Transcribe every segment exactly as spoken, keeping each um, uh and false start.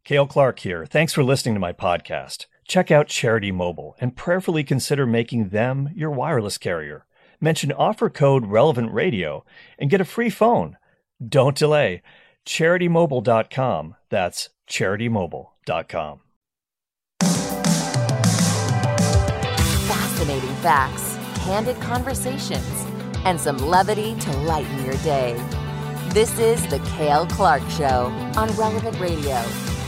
Cale Clark here. Thanks for listening to my podcast. Check out Charity Mobile and prayerfully consider making them your wireless carrier. Mention offer code Relevant Radio and get a free phone. Don't delay. charity mobile dot com. That's charity mobile dot com. Fascinating facts, candid conversations, and some levity to lighten your day. This is The Cale Clark Show on Relevant Radio.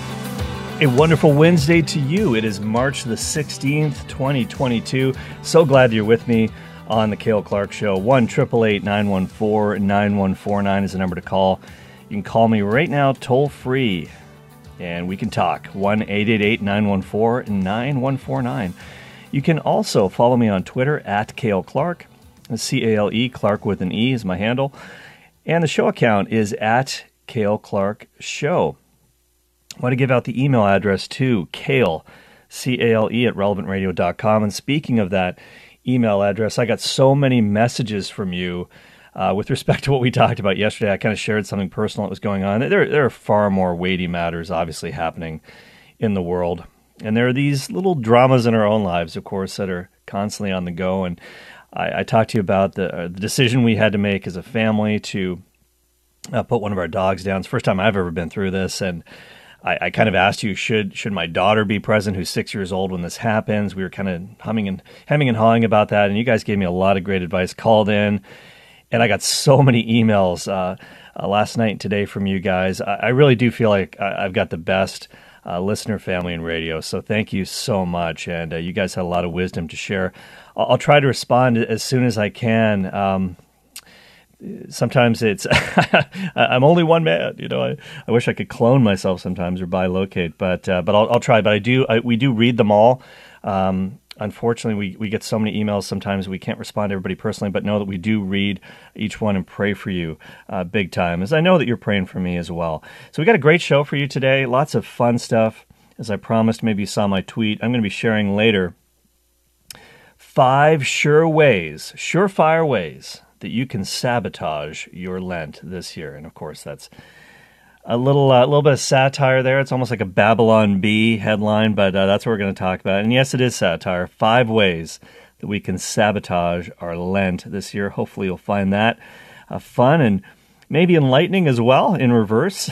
A wonderful Wednesday to you. It is March the sixteenth, twenty twenty-two. So glad you're with me on The Cale Clark Show. one eight eight eight, nine one four, nine one four nine is the number to call. You can call me right now toll free and we can talk. one eight eight eight, nine one four, nine one four nine. You can also follow me on Twitter at Cale Clark. C A L E, Clark with an E is my handle. And the show account is at Cale Clark Show. I want to give out the email address too, Cale, C A L E at relevant radio dot com. And speaking of that email address, I got so many messages from you uh, with respect to what we talked about yesterday. I kind of shared something personal that was going on. There, there are far more weighty matters obviously happening in the world. And there are these little dramas in our own lives, of course, that are constantly on the go. And I, I talked to you about the, uh, the decision we had to make as a family to uh, put one of our dogs down. It's the first time I've ever been through this. And I, I kind of asked you, should should my daughter be present, who's six years old, when this happens? We were kind of humming and hemming and hawing about that, and you guys gave me a lot of great advice. Called in, and I got so many emails uh, uh, last night and today from you guys. I, I really do feel like I, I've got the best uh, listener family in radio, so thank you so much, and uh, you guys had a lot of wisdom to share. I'll, I'll try to respond as soon as I can. Um, Sometimes it's, I'm only one man, you know, I, I wish I could clone myself sometimes or bilocate, but uh, but I'll, I'll try. But I do, I, we do read them all. Um, unfortunately, we, we get so many emails sometimes we can't respond to everybody personally, but know that we do read each one and pray for you uh, big time, as I know that you're praying for me as well. So we got a great show for you today, lots of fun stuff. As I promised, maybe you saw my tweet, I'm going to be sharing later five sure ways, surefire ways that you can sabotage your Lent this year. And of course, that's a little uh, little bit of satire there. It's almost like a Babylon Bee headline, but uh, that's what we're going to talk about. And yes, it is satire. Five ways that we can sabotage our Lent this year. Hopefully you'll find that uh, fun and maybe enlightening as well in reverse.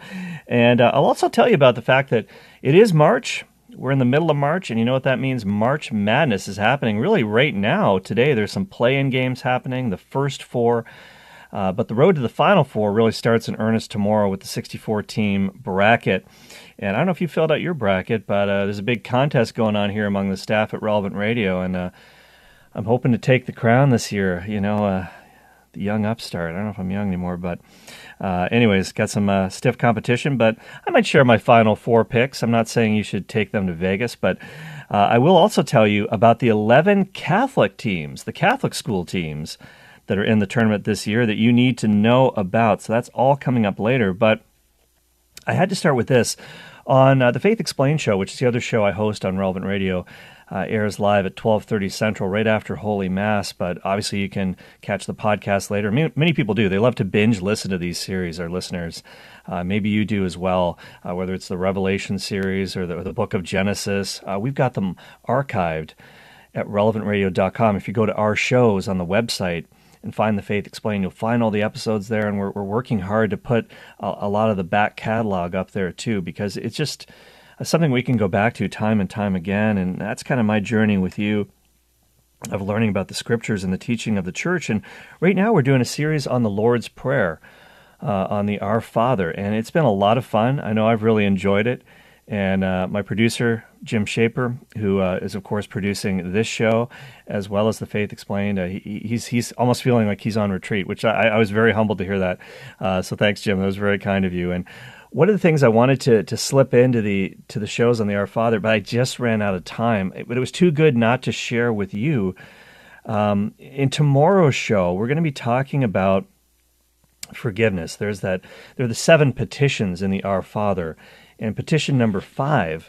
And uh, I'll also tell you about the fact that it is March. We're in the middle of March, and you know what that means? March Madness is happening really right now. Today, there's some play-in games happening, the first four. Uh, but the road to the Final Four really starts in earnest tomorrow with the sixty-four team bracket. And I don't know if you filled out your bracket, but uh, there's a big contest going on here among the staff at Relevant Radio, and uh, I'm hoping to take the crown this year. You know, uh, the young upstart. I don't know if I'm young anymore, but uh, anyways, got some uh, stiff competition, but I might share my final four picks. I'm not saying you should take them to Vegas, but uh, I will also tell you about the eleven Catholic teams, the Catholic school teams that are in the tournament this year that you need to know about. So that's all coming up later, but I had to start with this. On uh, the Faith Explained show, which is the other show I host on Relevant Radio, Uh, airs live at twelve thirty Central right after Holy Mass, but obviously you can catch the podcast later. Many, many people do. They love to binge listen to these series, our listeners. Uh, maybe you do as well, uh, whether it's the Revelation series or the, or the book of Genesis. Uh, we've got them archived at relevant radio dot com. If you go to our shows on the website and find The Faith Explained, you'll find all the episodes there, and we're, we're working hard to put a, a lot of the back catalog up there too, because it's just something we can go back to time and time again, and that's kind of my journey with you of learning about the Scriptures and the teaching of the Church. And right now we're doing a series on the Lord's Prayer, uh, on the Our Father, and it's been a lot of fun. I know I've really enjoyed it, and uh, my producer, Jim Shaper, who uh, is, of course, producing this show, as well as The Faith Explained, uh, he, he's he's almost feeling like he's on retreat, which I, I was very humbled to hear that. Uh, so thanks, Jim. That was very kind of you. And one of the things I wanted to to slip into the to the shows on the Our Father, but I just ran out of time. But it was too good not to share with you. Um, in tomorrow's show, we're going to be talking about forgiveness. There's that. There are the seven petitions in the Our Father, and petition number five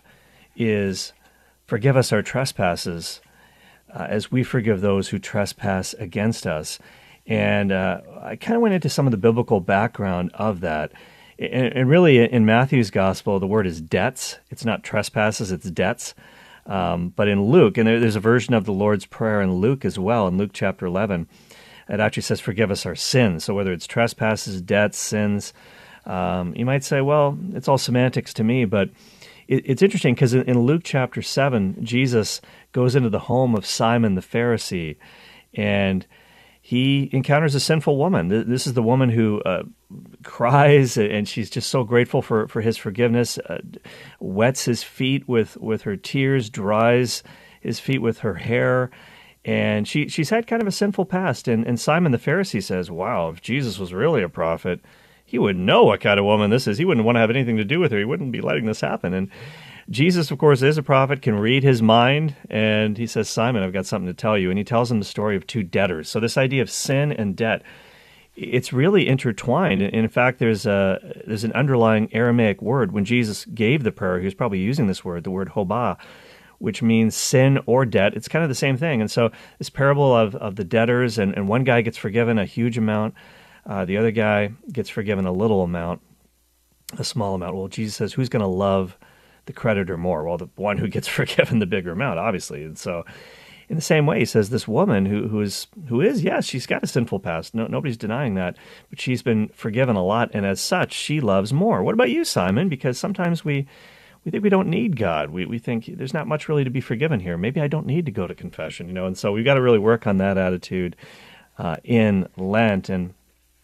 is forgive us our trespasses, uh, as we forgive those who trespass against us. And uh, I kind of went into some of the biblical background of that. And, and really, in Matthew's gospel, the word is debts. It's not trespasses, it's debts. Um, but in Luke, and there, there's a version of the Lord's Prayer in Luke as well, in Luke chapter eleven, it actually says, forgive us our sins. So whether it's trespasses, debts, sins, um, you might say, well, it's all semantics to me, but it, it's interesting because in, in Luke chapter seven, Jesus goes into the home of Simon the Pharisee, and he encounters a sinful woman. This is the woman who uh, cries, and she's just so grateful for, for his forgiveness, uh, wets his feet with, with her tears, dries his feet with her hair, and she, she's had kind of a sinful past. And, and Simon the Pharisee says, wow, if Jesus was really a prophet, he would know what kind of woman this is. He wouldn't want to have anything to do with her. He wouldn't be letting this happen. And Jesus, of course, is a prophet, can read his mind, and he says, Simon, I've got something to tell you. And he tells him the story of two debtors. So this idea of sin and debt, it's really intertwined. And in fact, there's a there's an underlying Aramaic word. When Jesus gave the prayer, he was probably using this word, the word hobah, which means sin or debt. It's kind of the same thing. And so this parable of, of the debtors, and, and one guy gets forgiven a huge amount, uh, the other guy gets forgiven a little amount, a small amount. Well, Jesus says, who's going to love the creditor more? Well, the one who gets forgiven the bigger amount, obviously. And so in the same way, he says this woman who who is, who is yes, she's got a sinful past. No, nobody's denying that. But she's been forgiven a lot, and as such, she loves more. What about you, Simon? Because sometimes we we think we don't need God. We we think there's not much really to be forgiven here. Maybe I don't need to go to confession, you know. And so we've got to really work on that attitude uh, in Lent. And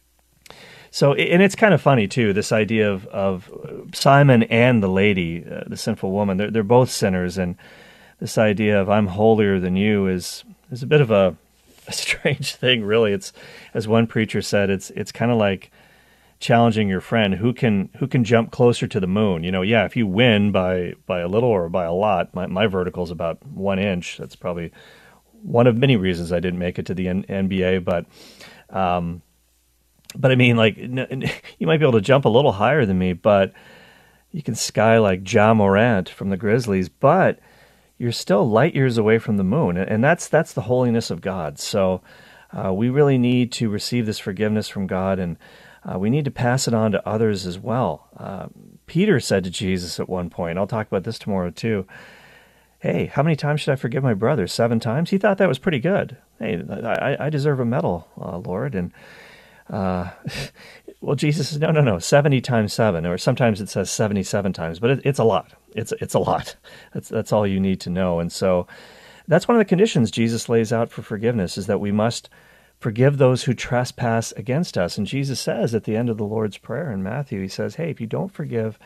So, and it's kind of funny, too, this idea of, of Simon and the lady, uh, the sinful woman. They're, they're both sinners, and this idea of I'm holier than you is is a bit of a, a strange thing, really. It's, as one preacher said, it's it's kind of like challenging your friend who can who can jump closer to the moon. You know, yeah, if you win by, by a little or by a lot, my, my vertical is about one inch. That's probably one of many reasons I didn't make it to the N- NBA, but... Um, But I mean, like, you might be able to jump a little higher than me, but you can sky like Ja Morant from the Grizzlies, but you're still light years away from the moon, and that's that's the holiness of God. So uh, we really need to receive this forgiveness from God, and uh, we need to pass it on to others as well. Uh, Peter said to Jesus at one point, I'll talk about this tomorrow too, hey, how many times should I forgive my brother? Seven times? He thought that was pretty good. Hey, I, I deserve a medal, uh, Lord, and Uh, well, Jesus says, no, no, no, seventy times seven, or sometimes it says seventy-seven times, but it, it's a lot. It's it's a lot. That's that's all you need to know. And so that's one of the conditions Jesus lays out for forgiveness, is that we must forgive those who trespass against us. And Jesus says at the end of the Lord's Prayer in Matthew, he says, hey, if you don't forgive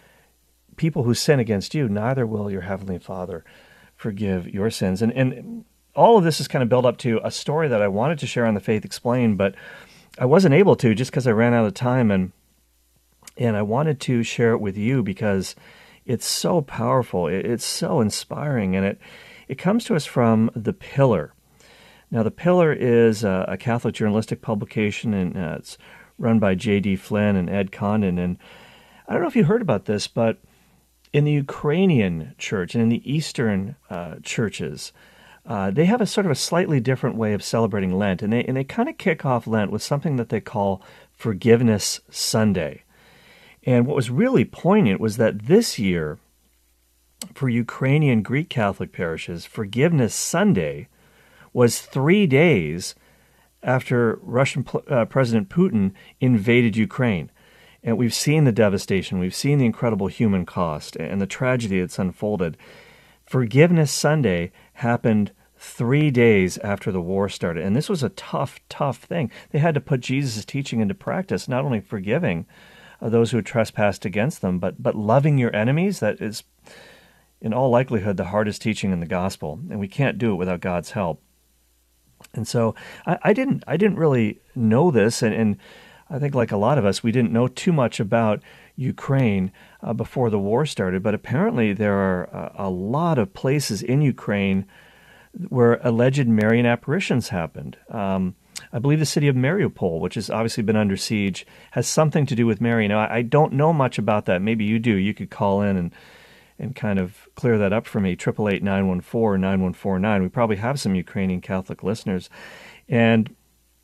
people who sin against you, neither will your heavenly Father forgive your sins. And, and all of this is kind of built up to a story that I wanted to share on the Faith Explained, but I wasn't able to just because I ran out of time, and and I wanted to share it with you because it's so powerful. It's so inspiring, and it, it comes to us from The Pillar. Now, The Pillar is a, a Catholic journalistic publication, and uh, it's run by J D Flynn and Ed Condon. And I don't know if you heard about this, but in the Ukrainian church and in the Eastern uh, churches, Uh, they have a sort of a slightly different way of celebrating Lent, and they and they kind of kick off Lent with something that they call Forgiveness Sunday. And what was really poignant was that this year, for Ukrainian Greek Catholic parishes, Forgiveness Sunday was three days after Russian uh, President Putin invaded Ukraine. And we've seen the devastation, we've seen the incredible human cost and the tragedy that's unfolded. Forgiveness Sunday happened three days after the war started. And this was a tough, tough thing. They had to put Jesus' teaching into practice, not only forgiving uh, those who had trespassed against them, but but loving your enemies. That is, in all likelihood, the hardest teaching in the gospel. And we can't do it without God's help. And so I, I didn't I didn't really know this, and, and I think like a lot of us, we didn't know too much about Ukraine uh, before the war started, but apparently there are a, a lot of places in Ukraine where alleged Marian apparitions happened. Um, I believe the city of Mariupol, which has obviously been under siege, has something to do with Mary. Now, I, I don't know much about that. Maybe you do. You could call in and and kind of clear that up for me, eight eight eight, nine one four, nine one four nine. We probably have some Ukrainian Catholic listeners. And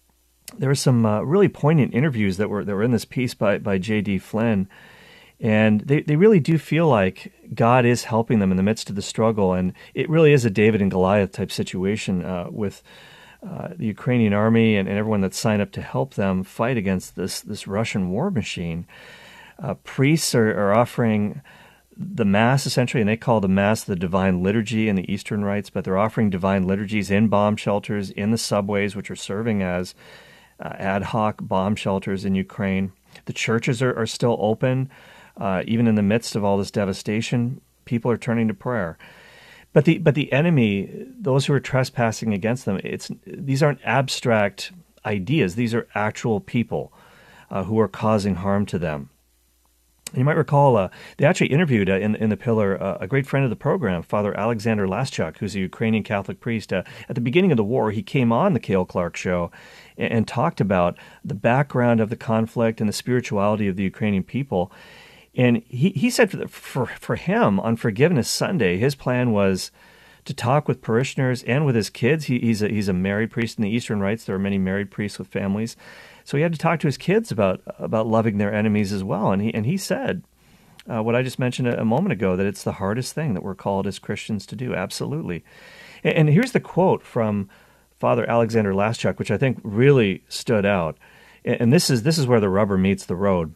there were some uh, really poignant interviews that were that were in this piece by by J D. Flynn, and they, they really do feel like God is helping them in the midst of the struggle, and it really is a David and Goliath type situation uh, with uh, the Ukrainian army and, and everyone that's signed up to help them fight against this this Russian war machine. Uh, priests are, are offering the Mass, essentially, and they call the Mass the Divine Liturgy in the Eastern rites, but they're offering divine liturgies in bomb shelters, in the subways, which are serving as uh, ad hoc bomb shelters in Ukraine. The churches are, are still open. Uh, even in the midst of all this devastation, people are turning to prayer. But the but the enemy, those who are trespassing against them, it's these aren't abstract ideas. These are actual people uh, who are causing harm to them. You might recall uh, they actually interviewed uh, in in the Pillar uh, a great friend of the program, Father Alexander Laschuk, who's a Ukrainian Catholic priest. Uh, at the beginning of the war, he came on the Cale Clark Show and, and talked about the background of the conflict and the spirituality of the Ukrainian people. And he, he said for, the, for for him, on Forgiveness Sunday, his plan was to talk with parishioners and with his kids. He, he's, a, he's a married priest in the Eastern rites. There are many married priests with families. So he had to talk to his kids about about loving their enemies as well. And he, and he said uh, what I just mentioned a, a moment ago, that it's the hardest thing that we're called as Christians to do. Absolutely. And, and here's the quote from Father Alexander Laschuk, which I think really stood out. And, and this is this is where the rubber meets the road.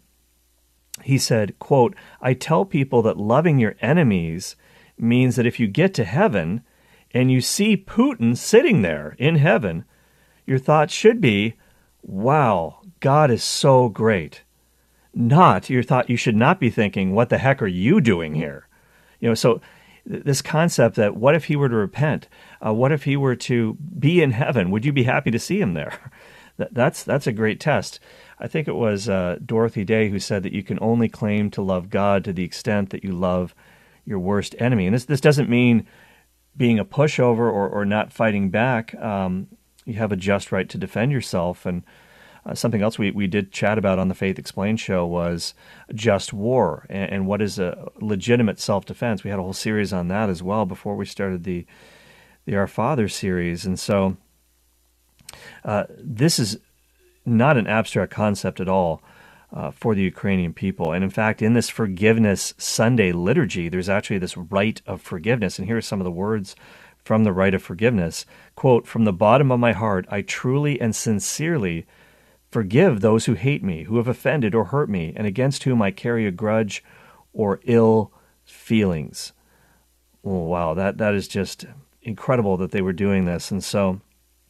He said, quote, "I tell people that loving your enemies means that if you get to heaven and you see Putin sitting there in heaven, your thoughts should be, wow, God is so great. Not, your thought, you should not be thinking, what the heck are you doing here?" You know, so th- this concept that what if he were to repent? Uh, what if he were to be in heaven? Would you be happy to see him there? That, that's that's a great test. I think it was uh, Dorothy Day who said that you can only claim to love God to the extent that you love your worst enemy. And this this doesn't mean being a pushover or, or not fighting back. Um, you have a just right to defend yourself. And uh, something else we, we did chat about on the Faith Explained show was just war and, and what is a legitimate self-defense. We had a whole series on that as well before we started the, the Our Father series. And so uh, this is not an abstract concept at all uh, for the Ukrainian people. And in fact, in this Forgiveness Sunday liturgy, there's actually this rite of forgiveness. And here are some of the words from the rite of forgiveness. Quote, "From the bottom of my heart, I truly and sincerely forgive those who hate me, who have offended or hurt me, and against whom I carry a grudge or ill feelings." Oh, wow, that, that is just incredible that they were doing this. And so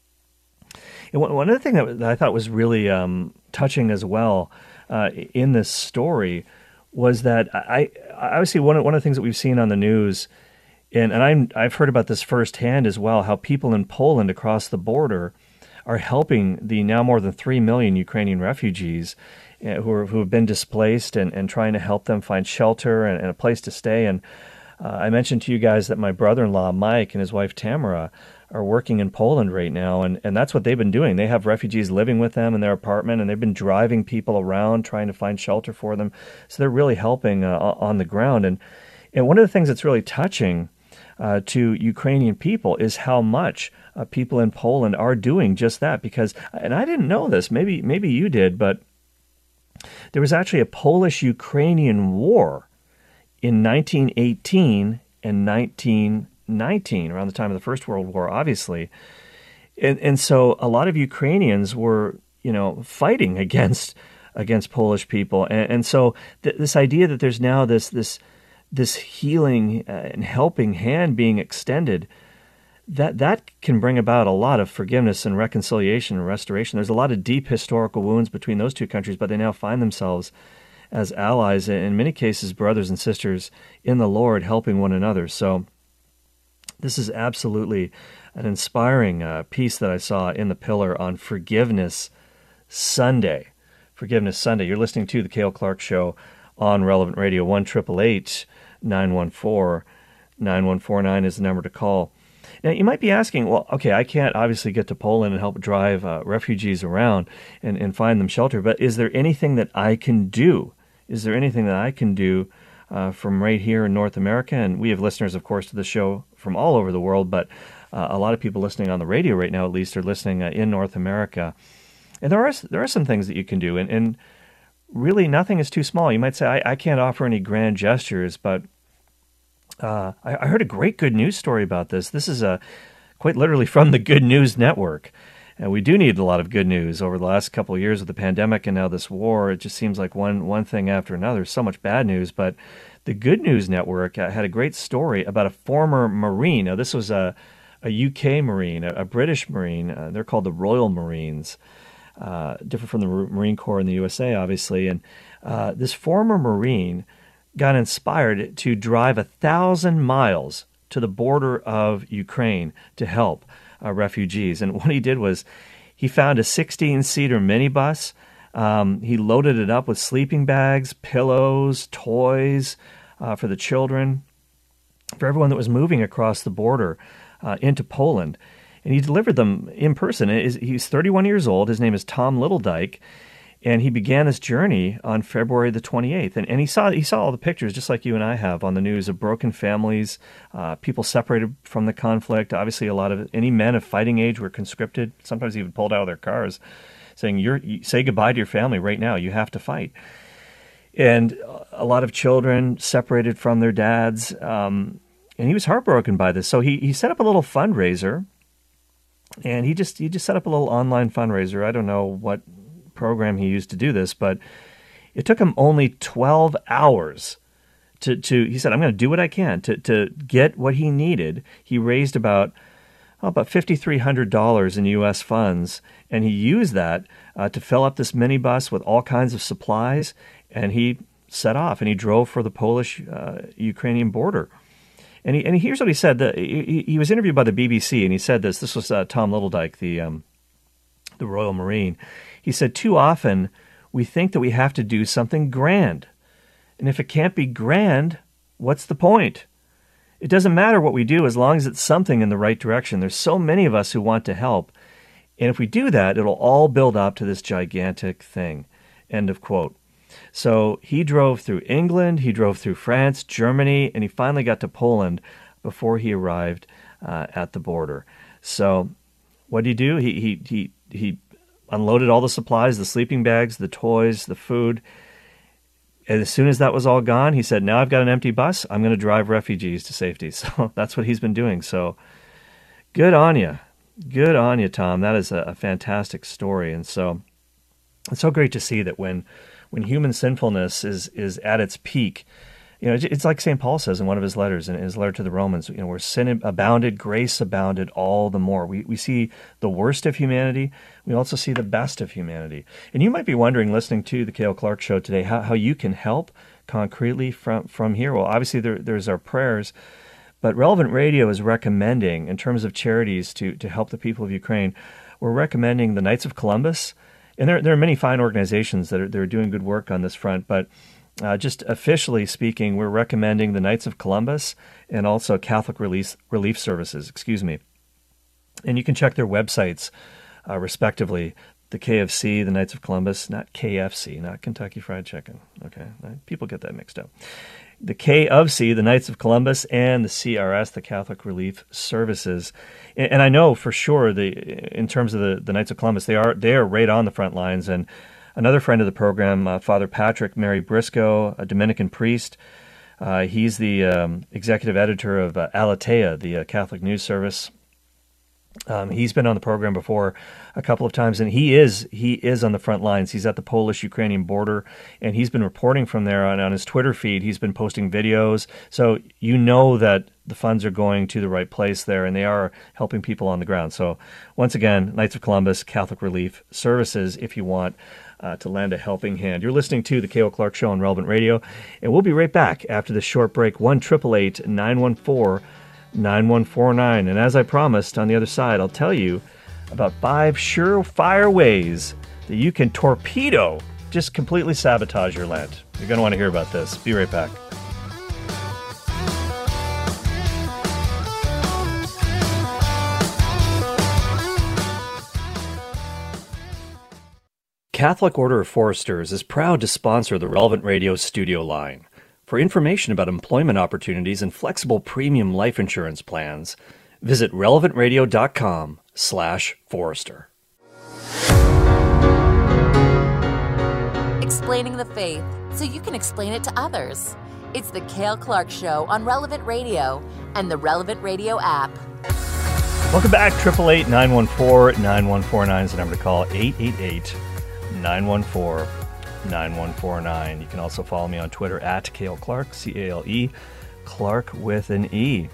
And one other thing that I thought was really um, touching as well uh, in this story was that I, I obviously one of, one of the things that we've seen on the news, and, and I'm, I've heard about this firsthand as well, how people in Poland across the border are helping the now more than three million Ukrainian refugees uh, who, are, who have been displaced and, and trying to help them find shelter and, and a place to stay. And uh, I mentioned to you guys that my brother-in-law, Mike, and his wife, Tamara, are working in Poland right now, and, and that's what they've been doing. They have refugees living with them in their apartment, and they've been driving people around trying to find shelter for them. So they're really helping uh, on the ground. And and one of the things that's really touching uh, to Ukrainian people is how much uh, people in Poland are doing just that. Because, and I didn't know this, maybe maybe you did, but there was actually a Polish-Ukrainian war in nineteen eighteen and nineteen nineteen, around the time of the First World War, obviously. And and so a lot of Ukrainians were, you know, fighting against against Polish people. And, and so th- this idea that there's now this this this healing and helping hand being extended, that that can bring about a lot of forgiveness and reconciliation and restoration. There's a lot of deep historical wounds between those two countries, but they now find themselves as allies, in many cases brothers and sisters in the Lord, helping one another. So this is absolutely an inspiring uh, piece that I saw in the Pillar on Forgiveness Sunday. Forgiveness Sunday. You're listening to the Cale Clark Show on Relevant Radio. one eight eight eight, nine one four, nine one four nine is the number to call. Now, you might be asking, well, okay, I can't obviously get to Poland and help drive uh, refugees around and, and find them shelter, but is there anything that I can do? Is there anything that I can do Uh, from right here in North America? And we have listeners, of course, to the show from all over the world, but uh, a lot of people listening on the radio right now, at least, are listening uh, in North America. And there are there are some things that you can do, and, and really nothing is too small. You might say, I, I can't offer any grand gestures, but uh, I, I heard a great good news story about this. This is a quite literally from the Good News Network. And we do need a lot of good news over the last couple of years with the pandemic and now this war. It just seems like one one thing after another. So much bad news. But the Good News Network uh, had a great story about a former Marine. Now, this was a, a U K Marine, a, a British Marine. Uh, they're called the Royal Marines, uh, different from the Marine Corps in the U S A, obviously. And uh, this former Marine got inspired to drive a thousand miles to the border of Ukraine to help Uh, refugees. And what he did was he found a sixteen-seater minibus. Um, he loaded it up with sleeping bags, pillows, toys uh, for the children, for everyone that was moving across the border uh, into Poland. And he delivered them in person. He's thirty-one years old. His name is Tom Littledike. And he began this journey on February the twenty-eighth. And, and he saw he saw all the pictures, just like you and I have on the news, of broken families, uh, people separated from the conflict. Obviously, a lot of any men of fighting age were conscripted, sometimes even pulled out of their cars, saying, You're, you, say goodbye to your family right now. You have to fight. And a lot of children separated from their dads. Um, and he was heartbroken by this. So he, he set up a little fundraiser. And he just he just set up a little online fundraiser. I don't know what program he used to do this, but it took him only twelve hours to, to he said, I'm going to do what I can to, to get what he needed. He raised about oh, about five thousand three hundred dollars in U S funds, and he used that uh, to fill up this minibus with all kinds of supplies, and he set off, and he drove for the Polish-Ukrainian uh, border. And, he, and here's what he said. The, he, he was interviewed by the B B C, and he said this. This was uh, Tom Littledike, the um, the Royal Marine. He said, too often we think that we have to do something grand. And if it can't be grand, what's the point? It doesn't matter what we do as long as it's something in the right direction. There's so many of us who want to help. And if we do that, it'll all build up to this gigantic thing. End of quote. So he drove through England, he drove through France, Germany, and he finally got to Poland before he arrived uh, at the border. So what did he do? He he he he unloaded all the supplies, the sleeping bags, the toys, the food. And as soon as that was all gone, he said, now I've got an empty bus. I'm going to drive refugees to safety. So that's what he's been doing. So good on you. Good on you, Tom. That is a, a fantastic story. And so it's so great to see that when when human sinfulness is is at its peak, you know, it's like Saint Paul says in one of his letters, in his letter to the Romans, you know, where sin abounded, grace abounded all the more. We we see the worst of humanity. We also see the best of humanity. And you might be wondering, listening to the Cale Clark Show today, how, how you can help concretely from, from here. Well, obviously there, there's our prayers, but Relevant Radio is recommending, in terms of charities to, to help the people of Ukraine, we're recommending the Knights of Columbus. And there, there are many fine organizations that are, that are doing good work on this front, but Uh, just officially speaking, we're recommending the Knights of Columbus and also Catholic Relief, Relief Services, excuse me. And you can check their websites, uh, respectively, the K F C, the Knights of Columbus, not K F C, not Kentucky Fried Chicken. Okay, people get that mixed up. The K of C, the Knights of Columbus, and the C R S, the Catholic Relief Services. And, and I know for sure, the in terms of the, the Knights of Columbus, they are they are right on the front lines. And another friend of the program, uh, Father Patrick Mary Briscoe, a Dominican priest, uh, he's the um, executive editor of uh, Aletheia, the uh, Catholic news service. Um, he's been on the program before a couple of times, and he is he is on the front lines. He's at the Polish-Ukrainian border, and he's been reporting from there on, on his Twitter feed. He's been posting videos, so you know that the funds are going to the right place there, and they are helping people on the ground. So once again, Knights of Columbus, Catholic Relief Services, if you want uh, to lend a helping hand. You're listening to the Cale Clark Show on Relevant Radio, and we'll be right back after this short break. one eight eight eight, nine one four, nine one four nine. And as I promised, on the other side, I'll tell you about five surefire ways that you can torpedo, just completely sabotage your Lent. You're going to want to hear about this. Be right back. Catholic Order of Foresters is proud to sponsor the Relevant Radio studio line. For information about employment opportunities and flexible premium life insurance plans, visit relevantradio.com slash Forester. explaining the faith so you can explain it to others. It's the Cale Clark Show on Relevant Radio and the Relevant Radio app. Welcome back. eight eight eight, nine one four, nine one four nine is the number to call. eight eight eight, nine one four, nine one four nine. You can also follow me on Twitter at Cale Clark, C A L E, Clark with an E.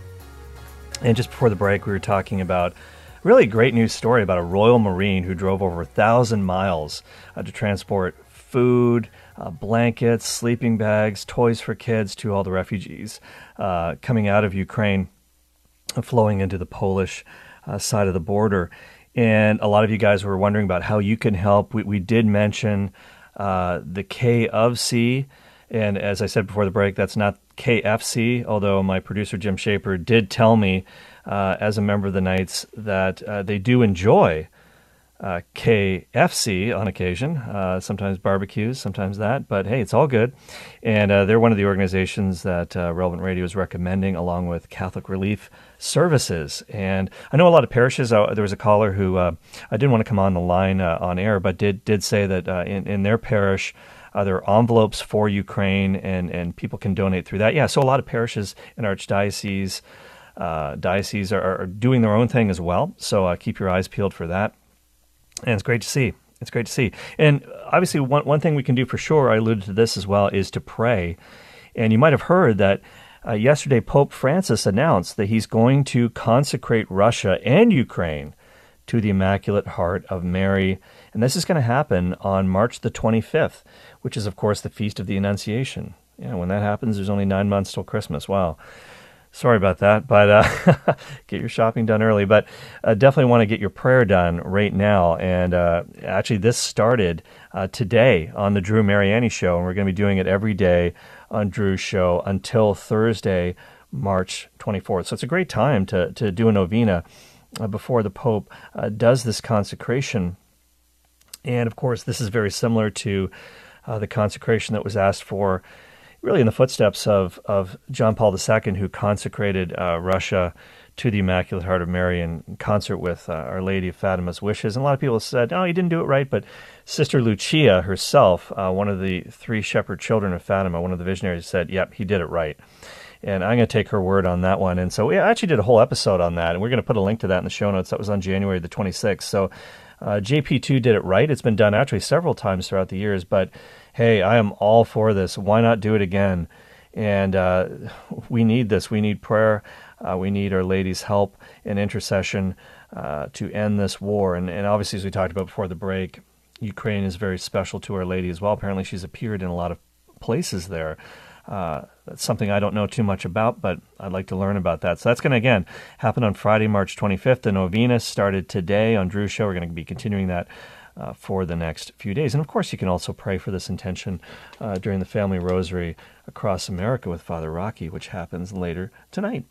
And just before the break, we were talking about a really great news story about a Royal Marine who drove over a thousand miles uh, to transport food, uh, blankets, sleeping bags, toys for kids to all the refugees uh, coming out of Ukraine, flowing into the Polish uh, side of the border. And a lot of you guys were wondering about how you can help. We, we did mention uh, the K of C. And as I said before the break, that's not K F C, although my producer Jim Shaper did tell me uh, as a member of the Knights that uh, they do enjoy uh, K F C on occasion, uh, sometimes barbecues, sometimes that. But hey, it's all good. And uh, they're one of the organizations that uh, Relevant Radio is recommending, along with Catholic Relief Services. And I know a lot of parishes, uh, there was a caller who, uh, I didn't want to come on the line uh, on air, but did, did say that uh, in, in their parish, Uh, there are envelopes for Ukraine, and, and people can donate through that. Yeah, so a lot of parishes in Archdiocese, uh, dioceses are, are doing their own thing as well. So uh, keep your eyes peeled for that. And it's great to see. It's great to see. And obviously, one, one thing we can do for sure, I alluded to this as well, is to pray. And you might have heard that uh, yesterday Pope Francis announced that he's going to consecrate Russia and Ukraine to the Immaculate Heart of Mary. And this is going to happen on March the twenty-fifth, which is, of course, the Feast of the Annunciation. Yeah, when that happens, there's only nine months till Christmas. Wow. Sorry about that, but uh, get your shopping done early. But uh, definitely want to get your prayer done right now. And uh, actually, this started uh, today on the Drew Mariani Show, and we're going to be doing it every day on Drew's show until Thursday, March twenty-fourth. So it's a great time to, to do a novena uh, before the Pope uh, does this consecration. And, of course, this is very similar to uh, the consecration that was asked for really in the footsteps of, of John Paul the Second, who consecrated uh, Russia to the Immaculate Heart of Mary in concert with uh, Our Lady of Fatima's wishes. And a lot of people said, oh, he didn't do it right. But Sister Lucia herself, uh, one of the three shepherd children of Fatima, one of the visionaries, said, yep, he did it right. And I'm going to take her word on that one. And so we actually did a whole episode on that, and we're going to put a link to that in the show notes. That was on January the twenty-sixth. So uh, J P two did it right. It's been done actually several times throughout the years. But hey, I am all for this. Why not do it again? And uh, we need this. We need prayer. Uh, we need Our Lady's help and intercession uh, to end this war. And, and obviously, as we talked about before the break, Ukraine is very special to Our Lady as well. Apparently, she's appeared in a lot of places there. Uh, that's something I don't know too much about, but I'd like to learn about that. So that's going to, again, happen on Friday, March twenty-fifth. The novena started today on Drew's show. We're going to be continuing that uh, for the next few days. And, of course, you can also pray for this intention uh, during the Family Rosary across America with Father Rocky, which happens later tonight.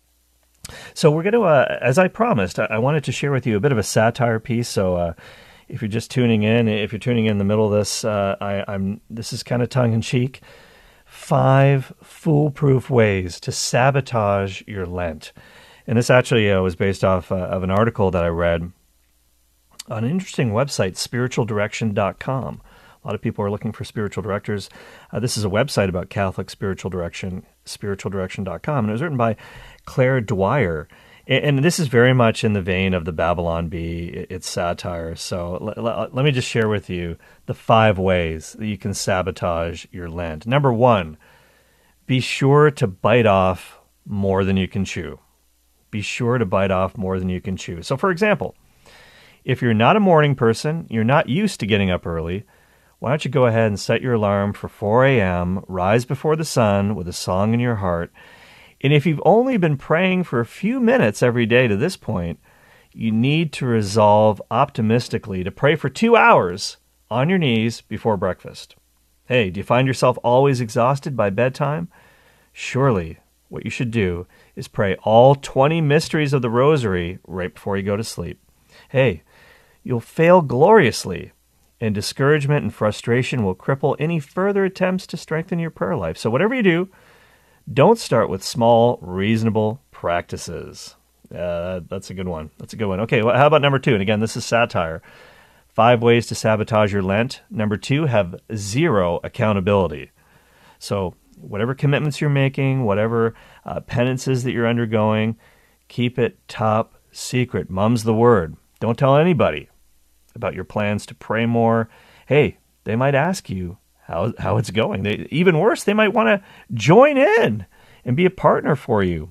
So we're going to, uh, as I promised, I-, I wanted to share with you a bit of a satire piece. So uh, if you're just tuning in, if you're tuning in the middle of this, uh, I, I'm this is kind of tongue-in-cheek. Five foolproof ways to sabotage your Lent. And this actually uh, was based off uh, of an article that I read on an interesting website, spiritual direction dot com. A lot of people are looking for spiritual directors. Uh, this is a website about Catholic spiritual direction, spiritual direction dot com. And it was written by Claire Dwyer. And, and this is very much in the vein of the Babylon Bee. It's satire. So l- l- let me just share with you the five ways that you can sabotage your Lent. Number one, be sure to bite off more than you can chew. Be sure to bite off more than you can chew. So, for example, if you're not a morning person, you're not used to getting up early, why don't you go ahead and set your alarm for four a.m., rise before the sun with a song in your heart. And if you've only been praying for a few minutes every day to this point, you need to resolve optimistically to pray for two hours on your knees before breakfast. Hey, do you find yourself always exhausted by bedtime? Surely what you should do is pray all twenty mysteries of the Rosary right before you go to sleep. Hey, you'll fail gloriously, and discouragement and frustration will cripple any further attempts to strengthen your prayer life. So whatever you do, don't start with small, reasonable practices. Uh, that's a good one. That's a good one. Okay, well, how about number two? And again, this is satire. Five ways to sabotage your Lent. Number two, have zero accountability. So whatever commitments you're making, whatever uh, penances that you're undergoing, keep it top secret. Mum's the word. Don't tell anybody about your plans to pray more. Hey, they might ask you how how it's going. They, even worse, they might want to join in and be a partner for you.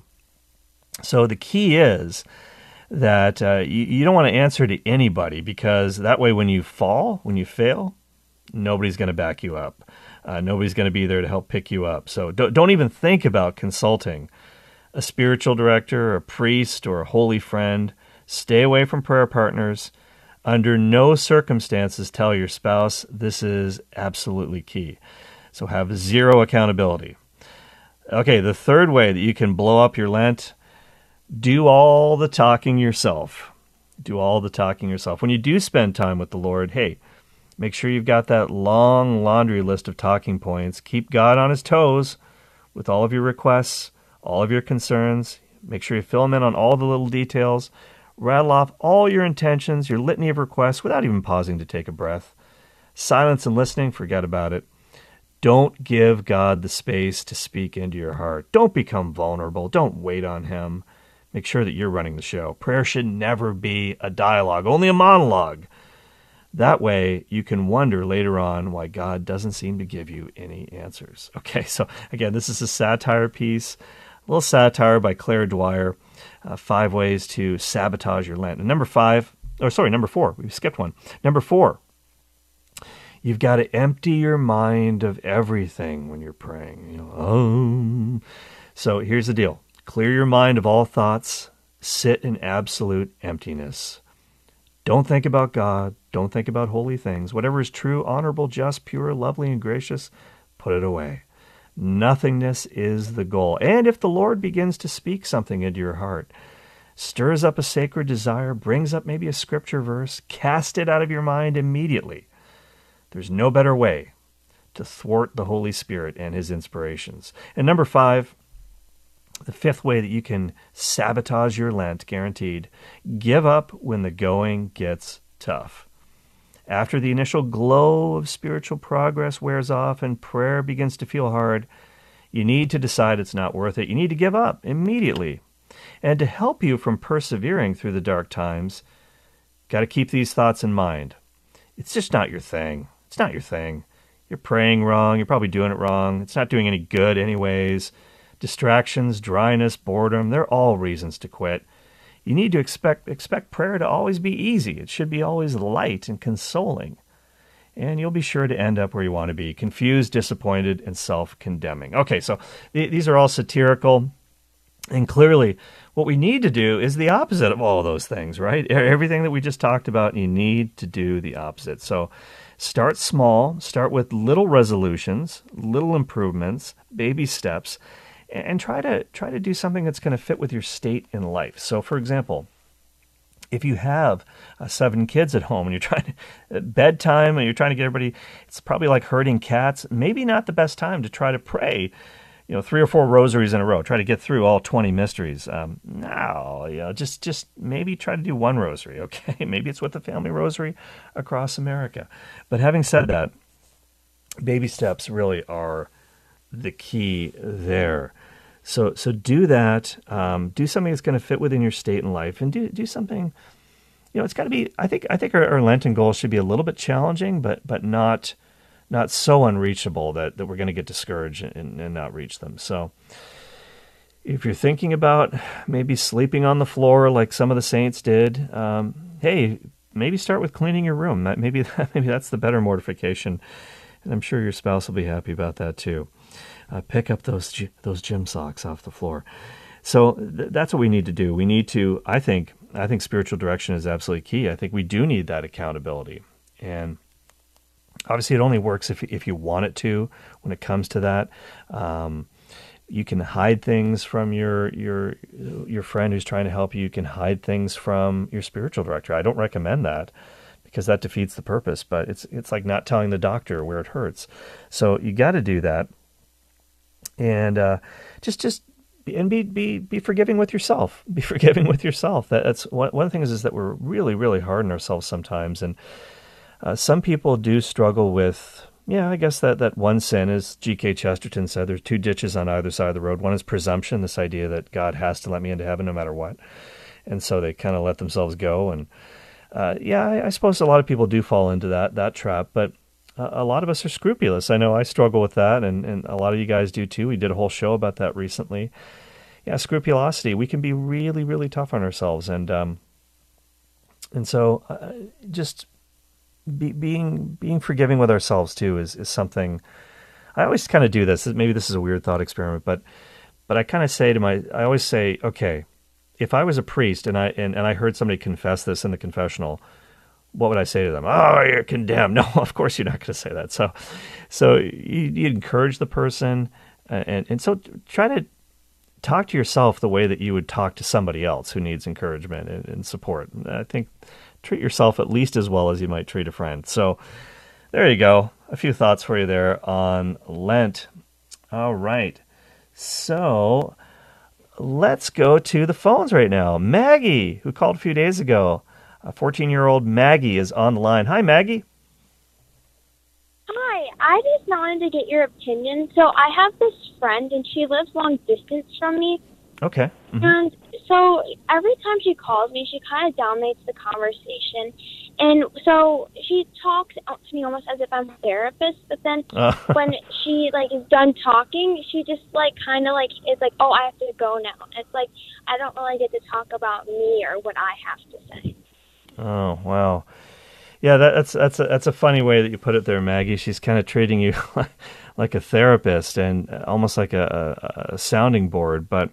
So the key is that uh, you, you don't want to answer to anybody, because that way when you fall, when you fail, nobody's going to back you up. Uh, nobody's going to be there to help pick you up. So don't, don't even think about consulting a spiritual director, a priest, or a holy friend. Stay away from prayer partners. Under no circumstances tell your spouse. This is absolutely key. So have zero accountability. Okay, the third way that you can blow up your Lent, do all the talking yourself. Do all the talking yourself. When you do spend time with the Lord, hey, make sure you've got that long laundry list of talking points. Keep God on his toes with all of your requests, all of your concerns. Make sure you fill him in on all the little details. Rattle off all your intentions, your litany of requests, without even pausing to take a breath. Silence and listening, forget about it. Don't give God the space to speak into your heart. Don't become vulnerable. Don't wait on him. Make sure that you're running the show. Prayer should never be a dialogue, only a monologue. That way, you can wonder later on why God doesn't seem to give you any answers. Okay, so again, this is a satire piece, a little satire by Claire Dwyer, uh, five ways to sabotage your Lent. And number five, or sorry, number four, we skipped one. Number four, you've got to empty your mind of everything when you're praying. You know, um. So here's the deal. Clear your mind of all thoughts. Sit in absolute emptiness. Don't think about God. Don't think about holy things. Whatever is true, honorable, just, pure, lovely, and gracious, put it away. Nothingness is the goal. And if the Lord begins to speak something into your heart, stirs up a sacred desire, brings up maybe a scripture verse, cast it out of your mind immediately. There's no better way to thwart the Holy Spirit and his inspirations. And number five, the fifth way that you can sabotage your Lent, guaranteed, give up when the going gets tough. After the initial glow of spiritual progress wears off and prayer begins to feel hard, you need to decide it's not worth it. You need to give up immediately. And to help you from persevering through the dark times, got to keep these thoughts in mind. It's just not your thing. It's not your thing. You're praying wrong. You're probably doing it wrong. It's not doing any good anyways. Distractions, dryness, boredom, they're all reasons to quit. You need to expect expect prayer to always be easy. It should be always light and consoling. And you'll be sure to end up where you want to be, confused, disappointed, and self-condemning. Okay, so th- these are all satirical. And clearly, what we need to do is the opposite of all of those things, right? Everything that we just talked about, you need to do the opposite. So start small, start with little resolutions, little improvements, baby steps, and try to try to do something that's going to fit with your state in life. So, for example, if you have uh, seven kids at home and you're trying to, at bedtime and you're trying to get everybody, it's probably like herding cats. Maybe not the best time to try to pray, you know, three or four rosaries in a row. Try to get through all twenty mysteries. Um, no, you know, just just maybe try to do one rosary. Okay, maybe it's with the family rosary across America. But having said that, baby steps really are the key there. So so do that. Um, do something that's going to fit within your state in life, and do do something. You know, it's got to be. I think I think our, our Lenten goals should be a little bit challenging, but but not not so unreachable that, that we're going to get discouraged and, and not reach them. So if you're thinking about maybe sleeping on the floor like some of the saints did, um, hey, maybe start with cleaning your room. That maybe maybe that's the better mortification, and I'm sure your spouse will be happy about that too. Uh, pick up those those gym socks off the floor. So th- that's what we need to do. We need to, I think, I think spiritual direction is absolutely key. I think we do need that accountability. And obviously it only works if if you want it to when it comes to that. Um, you can hide things from your your your friend who's trying to help you. You can hide things from your spiritual director. I don't recommend that, because that defeats the purpose. But it's it's like not telling the doctor where it hurts. So you got to do that. And uh, just, just, and be, be, be forgiving with yourself. Be forgiving with yourself. That, that's one, one of the things is that we're really, really hard on ourselves sometimes. And uh, some people do struggle with, yeah, I guess that, that one sin, as G K Chesterton said, there's two ditches on either side of the road. One is presumption, this idea that God has to let me into heaven no matter what. And so they kind of let themselves go. And uh, yeah, I, I suppose a lot of people do fall into that that trap, but uh, a lot of us are scrupulous. I know I struggle with that, and, and a lot of you guys do too. We did a whole show about that recently. Yeah, scrupulosity. We can be really, really tough on ourselves. And um, and so uh, just be, being being forgiving with ourselves too is, is something. I always kind of do this. Maybe this is a weird thought experiment, but but I kind of say to my, I always say, okay, if I was a priest and I and, and I heard somebody confess this in the confessional, what would I say to them? Oh, you're condemned. No, of course you're not going to say that. So, so you, you encourage the person, uh, and and so try to talk to yourself the way that you would talk to somebody else who needs encouragement and, and support. And I think treat yourself at least as well as you might treat a friend. So there you go. A few thoughts for you there on Lent. All right. So let's go to the phones right now. Maggie, who called a few days ago, a fourteen-year-old Maggie is on the line. Hi, Maggie. Hi, I just wanted to get your opinion. So I have this friend, and she lives long distance from me. Okay. Mm-hmm. And so every time she calls me, she kind of dominates the conversation. And so she talks to me almost as if I'm a therapist. But then uh. when she, like, is done talking, she just, like, kind of, like, is like, oh, I have to go now. It's like I don't really get to talk about me or what I have to say. Oh, wow. Yeah, that, that's that's a, that's a funny way that you put it there, Maggie. She's kind of treating you like a therapist and almost like a, a, a sounding board. But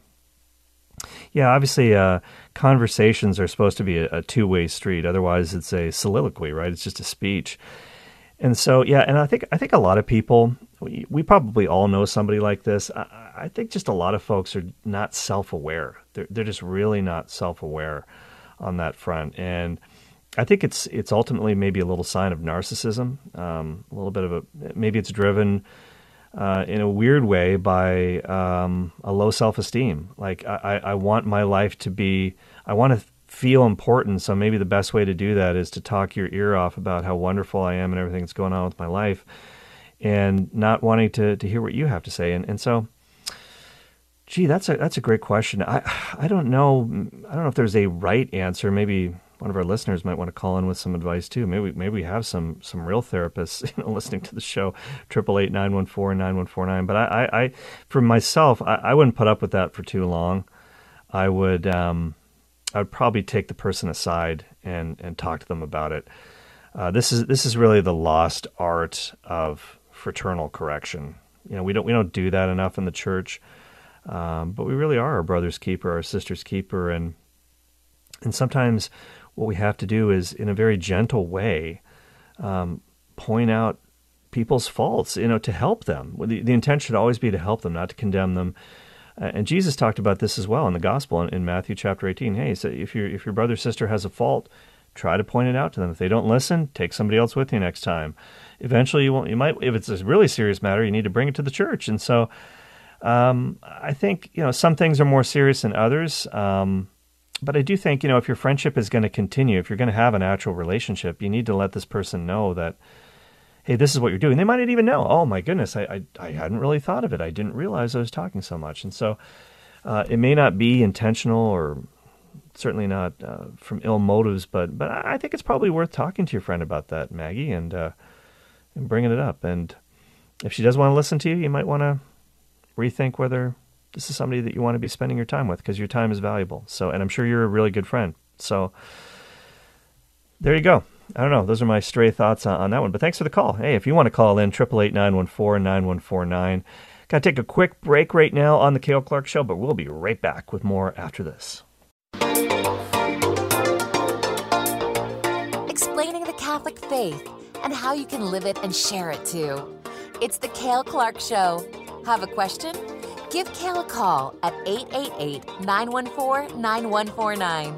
yeah, obviously, uh, conversations are supposed to be a, a two-way street. Otherwise, it's a soliloquy, right? It's just a speech. And so, yeah, and I think I think a lot of people, we, we probably all know somebody like this. I, I think just a lot of folks are not self-aware. They're they're just really not self-aware on that front. And I think it's it's ultimately maybe a little sign of narcissism, um, a little bit of a, maybe it's driven uh, in a weird way by um, a low self-esteem. Like I, I want my life to be, I want to feel important, so maybe the best way to do that is to talk your ear off about how wonderful I am and everything that's going on with my life, and not wanting to, to hear what you have to say. And, and so, gee, that's a that's a great question. I I don't know I don't know if there's a right answer. Maybe one of our listeners might want to call in with some advice too. Maybe maybe we have some some real therapists, you know, listening to the show. Triple eight nine one four nine one four nine. But I, I, I for myself, I, I wouldn't put up with that for too long. I would um, I would probably take the person aside and and talk to them about it. Uh, this is this is really the lost art of fraternal correction. You know, we don't we don't do that enough in the church. Um, but we really are our brother's keeper, our sister's keeper, and and sometimes what we have to do is, in a very gentle way, um, point out people's faults, you know, to help them. The, the intention should always be to help them, not to condemn them. Uh, and Jesus talked about this as well in the gospel in, in Matthew chapter eighteen. Hey, so if your if your brother or sister has a fault, try to point it out to them. If they don't listen, take somebody else with you next time. Eventually, you won't. You might, if it's a really serious matter, you need to bring it to the church. And so, um, I think you know some things are more serious than others. Um, But I do think, you know, if your friendship is going to continue, if you're going to have a natural relationship, you need to let this person know that, hey, this is what you're doing. They might not even know, oh, my goodness, I I, I hadn't really thought of it. I didn't realize I was talking so much. And so uh, it may not be intentional or certainly not uh, from ill motives, but but I think it's probably worth talking to your friend about that, Maggie, and, uh, and bringing it up. And if she does want to listen to you, you might want to rethink whether this is somebody that you want to be spending your time with, because your time is valuable. So, and I'm sure you're a really good friend. So there you go. I don't know. Those are my stray thoughts on, on that one. But thanks for the call. Hey, if you want to call in, eight eight eight, nine one four, nine one four nine. Got to take a quick break right now on the Cale Clark Show, but we'll be right back with more after this. Explaining the Catholic faith and how you can live it and share it too. It's the Cale Clark Show. Have a question? Give Cale a call at eight eight eight, nine one four, nine one four nine.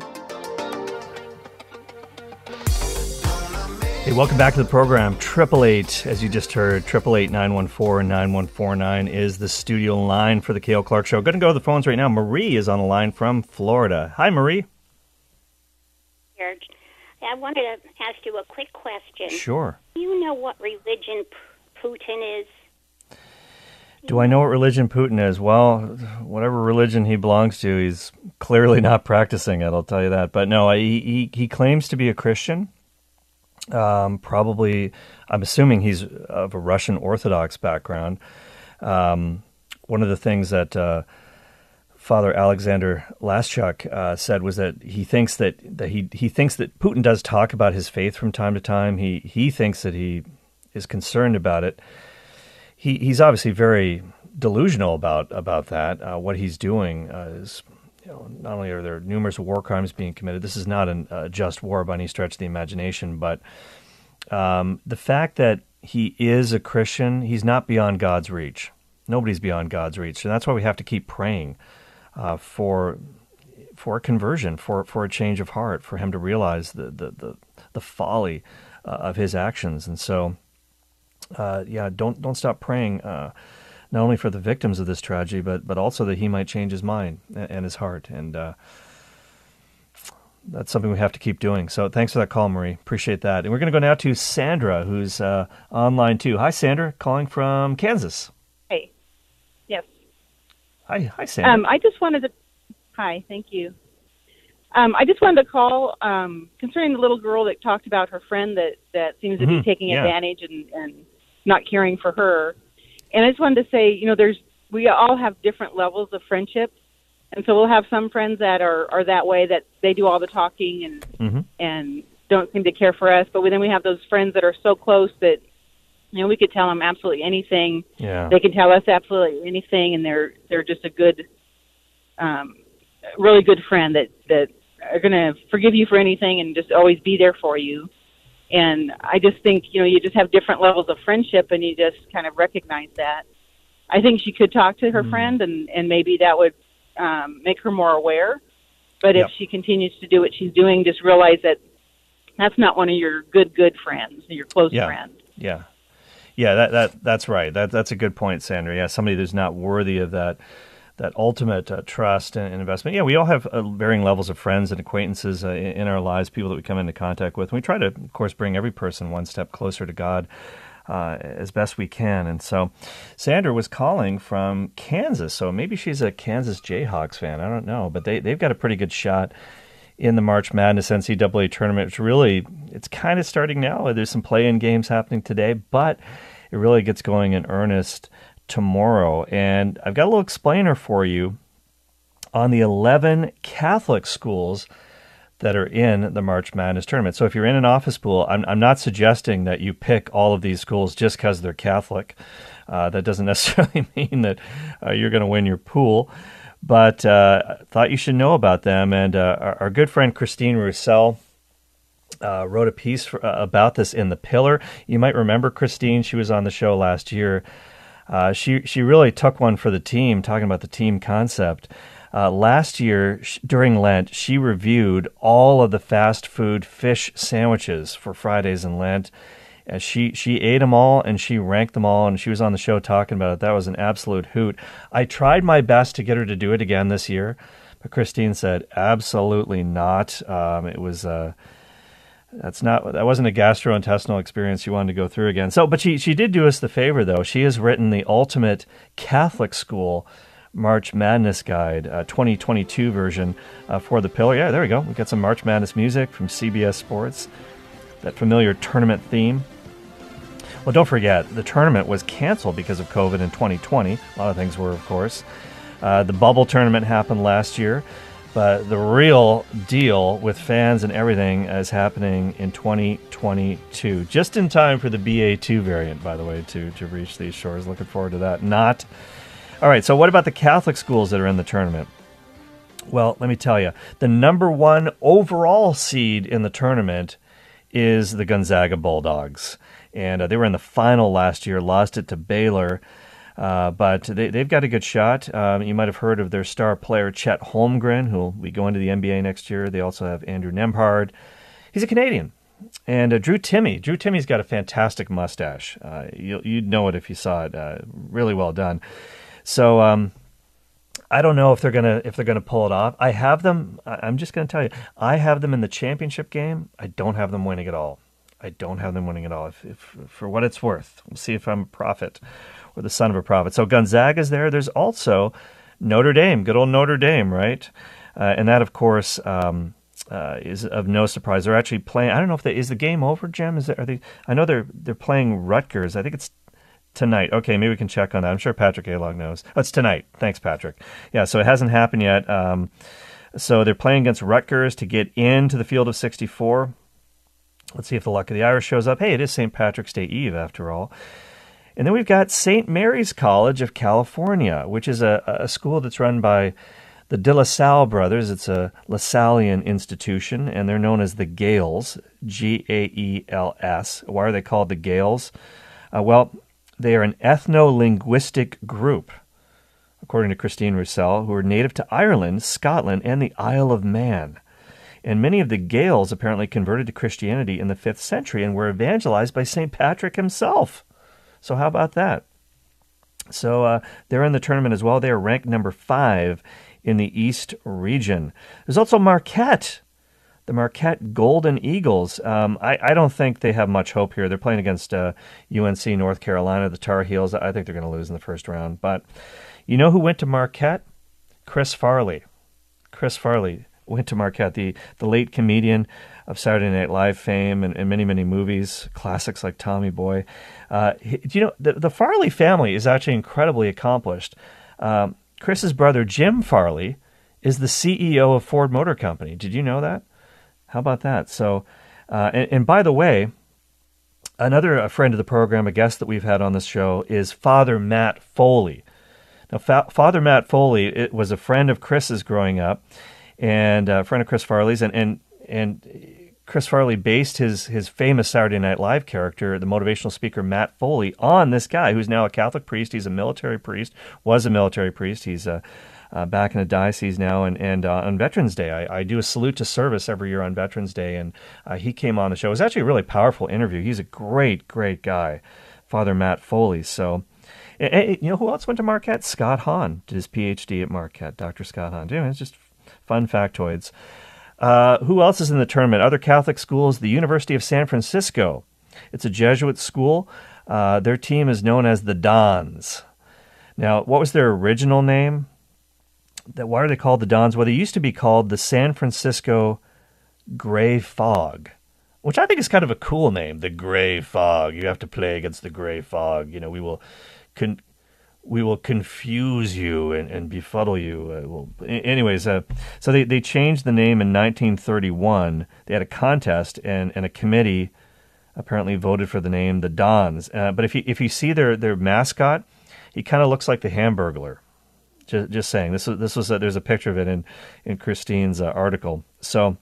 Hey, welcome back to the program. Triple eight, as you just heard, triple eight nine one four nine one four nine is the studio line for the Cale Clark Show. Going to go to the phones right now. Marie is on the line from Florida. Hi, Marie. Here. I wanted to ask you a quick question. Sure. Do you know what religion P- Putin is? Do I know what religion Putin is? Well, whatever religion he belongs to, he's clearly not practicing it, I'll tell you that. But no, he he, he claims to be a Christian. Um, probably, I'm assuming he's of a Russian Orthodox background. Um, one of the things that uh, Father Alexander Laschuk uh, said was that he thinks that, that he he thinks that Putin does talk about his faith from time to time. He he thinks that he is concerned about it. He he's obviously very delusional about about that. Uh, what he's doing uh, is, you know, not only are there numerous war crimes being committed. This is not a uh, just war by any stretch of the imagination, but um, the fact that he is a Christian, he's not beyond God's reach. Nobody's beyond God's reach, and that's why we have to keep praying uh, for for a conversion, for for a change of heart, for him to realize the the the, the folly uh, of his actions, and so. Uh, yeah, don't don't stop praying, uh, not only for the victims of this tragedy, but but also that he might change his mind and, and his heart, and uh, that's something we have to keep doing. So thanks for that call, Marie. Appreciate that. And we're going to go now to Sandra, who's uh, online too. Hi, Sandra, calling from Kansas. Hey, yes. Hi, hi, Sandra. Um, I just wanted to. Hi, thank you. Um, I just wanted to call um, concerning the little girl that talked about her friend that, that seems to mm-hmm. be taking yeah. advantage and, and not caring for her. And I just wanted to say, you know, there's we all have different levels of friendship, and so we'll have some friends that are, are that way, that they do all the talking and mm-hmm. and don't seem to care for us. But then we have those friends that are so close that, you know, we could tell them absolutely anything. Yeah. They can tell us absolutely anything, and they're they're just a good, um, really good friend that that. are going to forgive you for anything and just always be there for you. And I just think, you know, you just have different levels of friendship, and you just kind of recognize that. I think she could talk to her mm. friend, and, and maybe that would um, make her more aware. But yep. if she continues to do what she's doing, just realize that that's not one of your good, good friends, your close yeah. friend. Yeah. Yeah, that, that that's right. That That's a good point, Sandra. Yeah, somebody that's not worthy of that that ultimate uh, trust and, and investment. Yeah, we all have uh, varying levels of friends and acquaintances uh, in, in our lives, people that we come into contact with. And we try to, of course, bring every person one step closer to God uh, as best we can. And so Sandra was calling from Kansas, so maybe she's a Kansas Jayhawks fan. I don't know, but they, they've got a pretty good shot in the March Madness N C double A tournament. It's really, it's kind of starting now. There's some play-in games happening today, but it really gets going in earnest tomorrow. And I've got a little explainer for you on the eleven Catholic schools that are in the March Madness tournament. So if you're in an office pool, I'm, I'm not suggesting that you pick all of these schools just because they're Catholic. Uh, that doesn't necessarily mean that uh, you're going to win your pool, but uh, I thought you should know about them. And uh, our, our good friend Christine Roussel uh, wrote a piece for, uh, about this in The Pillar. You might remember Christine. She was on the show last year. Uh, she she really took one for the team, talking about the team concept. Uh, last year, sh- during Lent, she reviewed all of the fast food fish sandwiches for Fridays in Lent. And she, she ate them all, and she ranked them all, and she was on the show talking about it. That was an absolute hoot. I tried my best to get her to do it again this year, but Christine said, absolutely not. Um, it was... Uh, That's not that wasn't a gastrointestinal experience she wanted to go through again. So, but she she did do us the favor though. She has written the ultimate Catholic school March Madness guide, uh, twenty twenty-two version uh, for The Pillar. Yeah, there we go. We got some March Madness music from C B S Sports. That familiar tournament theme. Well, don't forget the tournament was canceled because of COVID in twenty twenty. A lot of things were, of course. Uh, the bubble tournament happened last year. But the real deal with fans and everything is happening in twenty twenty-two, just in time for the B A two variant, by the way, to, to reach these shores. Looking forward to that. Not. All right, so what about the Catholic schools that are in the tournament? Well, let me tell you, the number one overall seed in the tournament is the Gonzaga Bulldogs. And uh, they were in the final last year, lost it to Baylor. Uh, but they, they've got a good shot. Um, you might have heard of their star player, Chet Holmgren, who will be going to the N B A next year. They also have Andrew Nembhard. He's a Canadian. And uh, Drew Timme. Drew Timme's got a fantastic mustache. Uh, you, you'd know it if you saw it. Uh, really well done. So um, I don't know if they're gonna if they're gonna pull it off. I have them. I'm just gonna tell you, I have them in the championship game. I don't have them winning at all. I don't have them winning at all. If, if for what it's worth, we'll see if I'm a prophet or the son of a prophet. So Gonzaga's there. There's also Notre Dame, good old Notre Dame, right? Uh, and that, of course, um, uh, is of no surprise. They're actually playing. I don't know if they is the game over, Jim. Is there, are they? I know they're they're playing Rutgers. I think it's tonight. Okay, maybe we can check on that. I'm sure Patrick Alog knows. Oh, it's tonight. Thanks, Patrick. Yeah, so it hasn't happened yet. Um, so they're playing against Rutgers to get into the field of sixty-four. Let's see if the luck of the Irish shows up. Hey, it is Saint Patrick's Day Eve, after all. And then we've got Saint Mary's College of California, which is a, a school that's run by the De La Salle brothers. It's a Lasallian institution, and they're known as the Gales, G A E L S. Why are they called the Gales? Uh, well, they are an ethno-linguistic group, according to Christine Roussel, who are native to Ireland, Scotland, and the Isle of Man. And many of the Gales apparently converted to Christianity in the fifth century and were evangelized by Saint Patrick himself. So how about that? So uh, they're in the tournament as well. They are ranked number five in the East region. There's also Marquette, the Marquette Golden Eagles. Um, I, I don't think they have much hope here. They're playing against uh, U N C North Carolina, the Tar Heels. I think they're going to lose in the first round. But you know who went to Marquette? Chris Farley. Chris Farley went to Marquette, the, the late comedian of Saturday Night Live fame and, and many, many movies, classics like Tommy Boy. Uh, he, you know, the, the Farley family is actually incredibly accomplished. Um, Chris's brother, Jim Farley, is the C E O of Ford Motor Company. Did you know that? How about that? So, uh, and, and by the way, another a friend of the program, a guest that we've had on this show, is Father Matt Foley. Now, Fa- Father Matt Foley it was a friend of Chris's growing up, and a friend of Chris Farley's, and and and Chris Farley based his his famous Saturday Night Live character, the motivational speaker Matt Foley, on this guy who's now a Catholic priest. He's a military priest, was a military priest. He's uh, uh, back in the diocese now, and and uh, on Veterans Day, I, I do a salute to service every year on Veterans Day, and uh, he came on the show. It was actually a really powerful interview. He's a great, great guy, Father Matt Foley. So. And, and, you know who else went to Marquette? Scott Hahn did his P H D at Marquette, Doctor Scott Hahn. Anyway, it's just fun factoids. Uh, who else is in the tournament? Other Catholic schools, the University of San Francisco. It's a Jesuit school. Uh, their team is known as the Dons. Now, what was their original name? That why are they called the Dons? Well, they used to be called the San Francisco Gray Fog, which I think is kind of a cool name, the Gray Fog. You have to play against the Gray Fog. You know, we will... Con- we will confuse you and, and befuddle you. Uh, well, anyways, uh, so they, they changed the name in nineteen thirty-one. They had a contest, and, and a committee apparently voted for the name the Dons. Uh, but if you if you see their, their mascot, he kind of looks like the Hamburglar. Just just saying. This was this was a, there's a picture of it in in Christine's uh, article. So.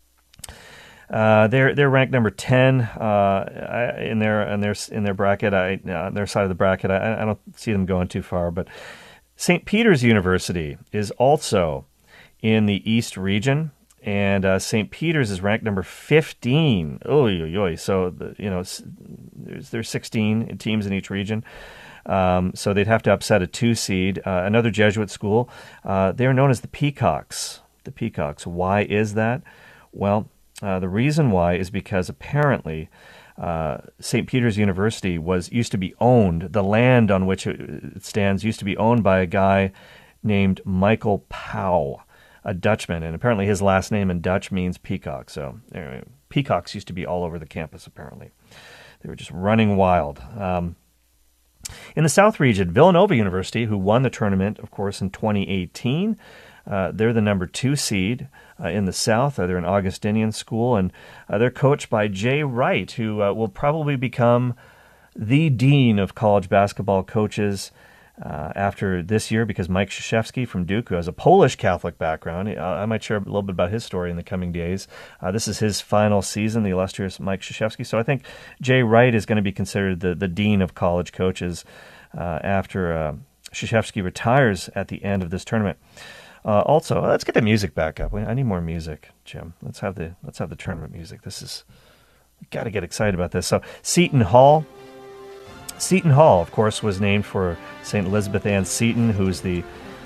Uh, they're they're ranked number ten uh, in their in their in their bracket. I uh, their side of the bracket. I, I don't see them going too far. But Saint Peter's University is also in the East region, and uh, Saint Peter's is ranked number fifteen. Oh, yo, so the, you know there's there's sixteen teams in each region. Um, so they'd have to upset a two seed. Uh, another Jesuit school. Uh, they are known as the Peacocks. The Peacocks. Why is that? Well. Uh, the reason why is because apparently uh, Saint Peter's University was used to be owned, the land on which it stands used to be owned by a guy named Michael Powell, a Dutchman, and apparently his last name in Dutch means peacock. So anyway, peacocks used to be all over the campus, apparently. They were just running wild. Um, in the South region, Villanova University, who won the tournament, of course, in twenty eighteen, Uh, they're the number two seed uh, in the South. Uh, they're an Augustinian school, and uh, they're coached by Jay Wright, who uh, will probably become the dean of college basketball coaches uh, after this year, because Mike Krzyzewski from Duke, who has a Polish Catholic background, uh, I might share a little bit about his story in the coming days. Uh, this is his final season, the illustrious Mike Krzyzewski. So I think Jay Wright is going to be considered the, the dean of college coaches uh, after uh, Krzyzewski retires at the end of this tournament. Uh, also, let's get the music back up. I need more music, Jim. Let's have the let's have the tournament music. This is got to get excited about this. So, Seton Hall. Seton Hall, of course, was named for Saint Elizabeth Ann Seton, who's the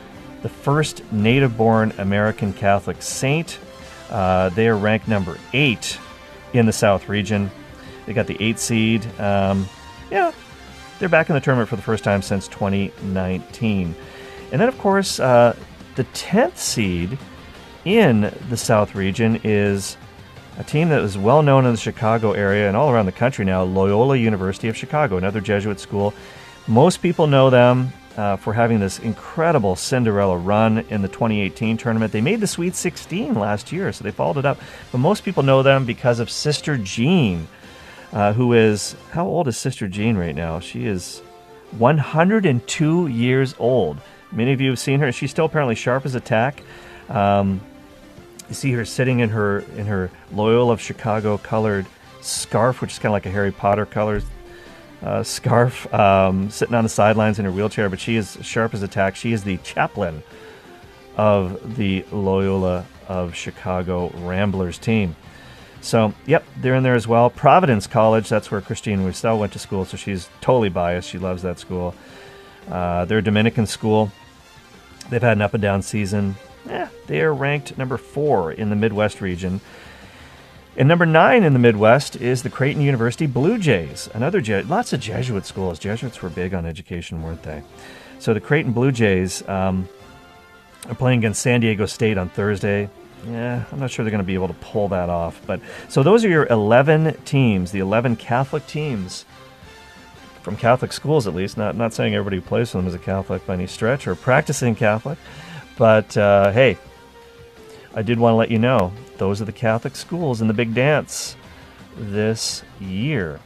the first native-born American Catholic saint. Uh, they are ranked number eight in the South region. They got the eight seed. Um, yeah, they're back in the tournament for the first time since twenty nineteen. And then, of course, uh, the tenth seed in the South region is a team that is well known in the Chicago area and all around the country now, Loyola University of Chicago, another Jesuit school. Most people know them uh, for having this incredible Cinderella run in the twenty eighteen tournament. They made the Sweet sixteen last year, so they followed it up. But most people know them because of Sister Jean, uh, who is, how old is Sister Jean right now? She is one hundred two years old. Many of you have seen her. She's still apparently sharp as a tack. Um, you see her sitting in her in her Loyola of Chicago colored scarf, which is kind of like a Harry Potter colored uh, scarf, um, sitting on the sidelines in her wheelchair. But she is sharp as a tack. She is the chaplain of the Loyola of Chicago Ramblers team. So, yep, they're in there as well. Providence College, that's where Christine Wistel went to school, so she's totally biased. She loves that school. Uh, they're a Dominican school. They've had an up-and-down season. Eh, they are ranked number four in the Midwest region. And number nine in the Midwest is the Creighton University Blue Jays. Another Je- lots of Jesuit schools. Jesuits were big on education, weren't they? So the Creighton Blue Jays um, are playing against San Diego State on Thursday. Yeah, I'm not sure they're going to be able to pull that off. But so those are your eleven teams, the eleven Catholic teams from Catholic schools, at least. Not not saying everybody who plays for them is a Catholic by any stretch or practicing Catholic. But, uh, hey, I did want to let you know, those are the Catholic schools in the big dance this year.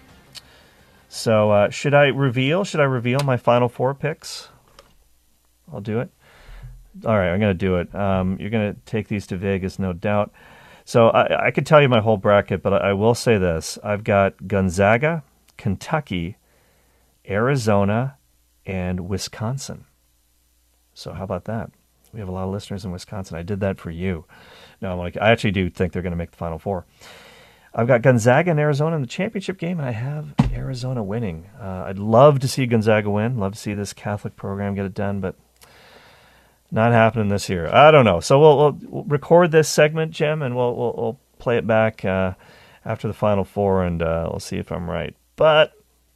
So uh, should I reveal? Should I reveal my Final Four picks? I'll do it. All right, I'm going to do it. Um, you're going to take these to Vegas, no doubt. So I, I could tell you my whole bracket, but I, I will say this. I've got Gonzaga, Kentucky, Arizona, and Wisconsin. So how about that? We have a lot of listeners in Wisconsin. I did that for you. No, I'm like, I actually do think they're going to make the Final Four. I've got Gonzaga and Arizona in the championship game, and I have Arizona winning. Uh, I'd love to see Gonzaga win. Love to see this Catholic program get it done, but not happening this year. I don't know. So we'll, we'll, we'll record this segment, Jim, and we'll we'll, we'll play it back uh, after the Final Four, and uh, we'll see if I'm right. But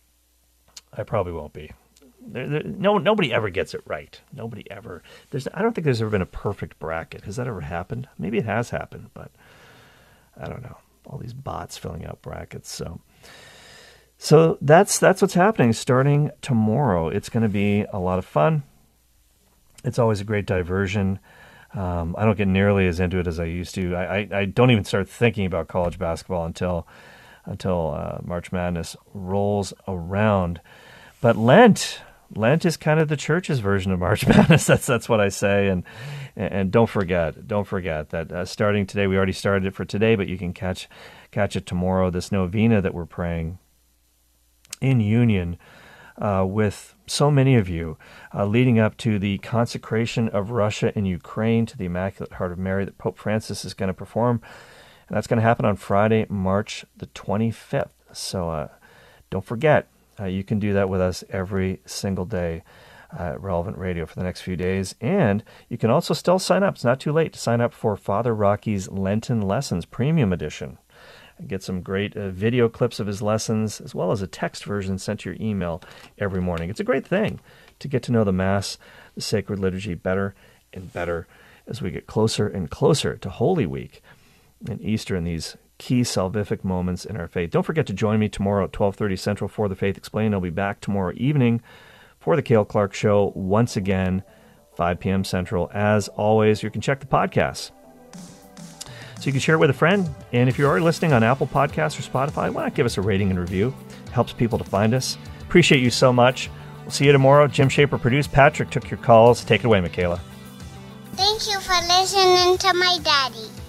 I probably won't be. There, there, no, nobody ever gets it right. Nobody ever. There's. I don't think there's ever been a perfect bracket. Has that ever happened? Maybe it has happened, but I don't know. All these bots filling out brackets. So, so that's that's what's happening. Starting tomorrow, it's going to be a lot of fun. It's always a great diversion. Um, I don't get nearly as into it as I used to. I, I, I don't even start thinking about college basketball until until uh, March Madness rolls around. But Lent. Lent is kind of the church's version of March Madness. That's that's what I say, and and don't forget, don't forget that uh, starting today, we already started it for today, but you can catch catch it tomorrow. This novena that we're praying in union uh, with so many of you, uh, leading up to the consecration of Russia and Ukraine to the Immaculate Heart of Mary that Pope Francis is going to perform, and that's going to happen on Friday, March the twenty-fifth. So uh, don't forget. Uh, you can do that with us every single day uh, at Relevant Radio for the next few days. And you can also still sign up. It's not too late to sign up for Father Rocky's Lenten Lessons Premium Edition. And get some great uh, video clips of his lessons, as well as a text version sent to your email every morning. It's a great thing to get to know the Mass, the Sacred Liturgy better and better as we get closer and closer to Holy Week and Easter and these key salvific moments in our faith. Don't forget to join me tomorrow at twelve thirty Central for The Faith Explained. I'll be back tomorrow evening for the Cale Clark Show once again, five p.m. Central. As always, you can check the podcast. So you can share it with a friend. And if you're already listening on Apple Podcasts or Spotify, why not give us a rating and review? It helps people to find us. Appreciate you so much. We'll see you tomorrow. Jim Shaper produced. Patrick took your calls. Take it away, Michaela. Thank you for listening to my daddy.